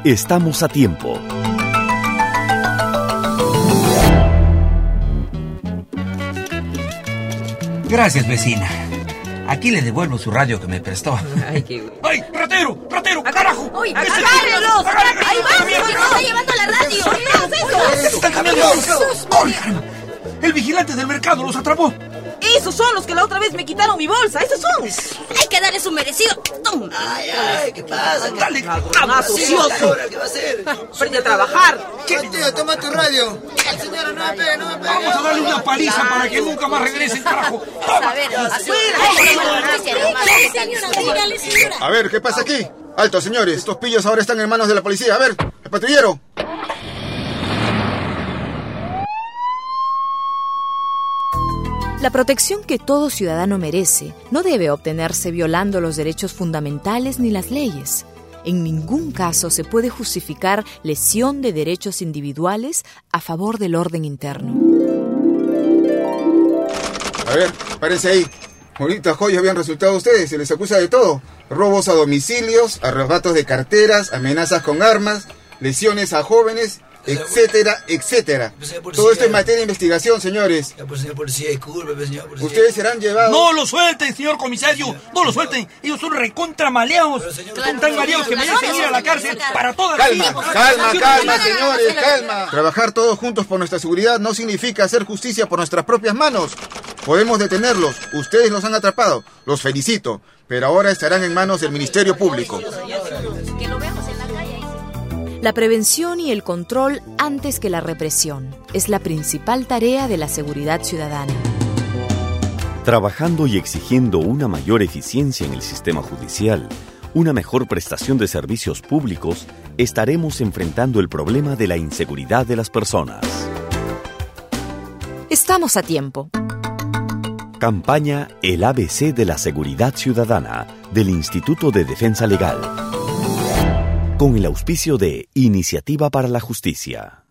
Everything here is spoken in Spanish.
Estamos a tiempo. Gracias, vecina. Aquí le devuelvo su radio que me prestó. ¡Ay, ratero! ¡Carajo! ¡Oye, agárrenlos! ¡Ahí va! ¡Se está llevando la radio! ¿Qué están cambiando? ¡Oigan! El vigilante del mercado los atrapó. Esos son los que la otra vez me quitaron mi bolsa. Esos son. Hay que darle su merecido. ¡Toma! Ay, ¿qué pasa? Dale, ¡Ocioso! ¿Qué va a hacer? ¡Aprende a trabajar! Tío, toma tu radio. Señora, no me pegue. vamos a darle una paliza para que nunca más regrese, carajo. A ver, A ver, ¿qué pasa aquí? Alto, señores. Estos pillos ahora están en manos de la policía. A ver, el patrullero. La protección que todo ciudadano merece no debe obtenerse violando los derechos fundamentales ni las leyes. En ningún caso se puede justificar lesión de derechos individuales a favor del orden interno. A ver, párense ahí. Bonitas joyas habían resultado ustedes. Se les acusa de todo. Robos a domicilios, arrebatos de carteras, amenazas con armas, lesiones a jóvenes, etcétera, etcétera. Todo esto es materia de investigación, señores. Señor policía, disculpe, señor policía. Ustedes serán llevados... No lo suelten, señor comisario. No lo suelten. Ellos son recontra maleados. Son tan maleados que merecen ir a la cárcel para toda la vida. Calma, señores, calma. Trabajar todos juntos por nuestra seguridad no significa hacer justicia por nuestras propias manos. Podemos detenerlos. Ustedes los han atrapado. Los felicito. Pero ahora estarán en manos del Ministerio Público. Que lo veamos en la calle. La prevención y el control antes que la represión es la principal tarea de la seguridad ciudadana. Trabajando y exigiendo una mayor eficiencia en el sistema judicial, una mejor prestación de servicios públicos, estaremos enfrentando el problema de la inseguridad de las personas. Estamos a tiempo. Campaña El ABC de la Seguridad Ciudadana del Instituto de Defensa Legal. Con el auspicio de Iniciativa para la Justicia.